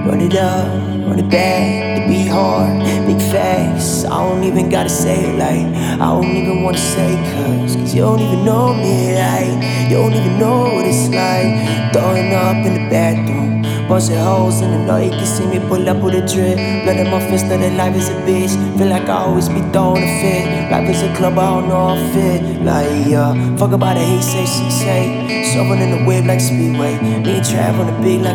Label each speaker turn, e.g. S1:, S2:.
S1: Run it up, run it back, it be hard, big facts. I don't even gotta say it like I don't even wanna say cause you don't even know me like you don't even know what it's like. Throwing up in the bathroom, bunch of hoes in the night. You can see me pull up with a drip, blood in my fist, that life is a bitch. Feel like I always be throwing a fit. Life is a club, I don't know I fit. Like fuck about it, he say, she say. Shoving in the whip like Speedway. Me and Trav on the big like